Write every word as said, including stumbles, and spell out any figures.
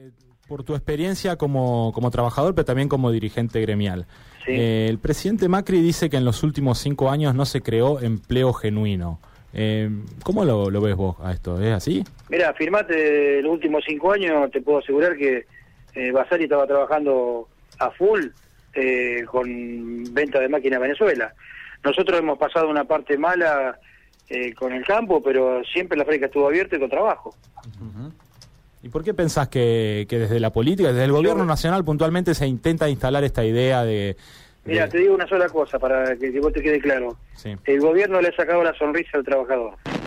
Eh, por tu experiencia como, como trabajador, pero también como dirigente gremial. Sí. Eh, el presidente Macri dice que en los últimos cinco años no se creó empleo genuino. Eh, ¿Cómo lo, lo ves vos a esto? ¿Es así? Mira, firmate los últimos cinco años, te puedo asegurar que eh, Basari estaba trabajando a full eh, con venta de máquinas a Venezuela. Nosotros hemos pasado una parte mala eh, con el campo, pero siempre la fábrica estuvo abierta y con trabajo. Uh-huh. ¿Y por qué pensás que, que desde la política, desde el gobierno Yo, nacional puntualmente se intenta instalar esta idea de... Mira, de... te digo una sola cosa para que, que vos te quede claro. Sí. El gobierno le ha sacado la sonrisa al trabajador.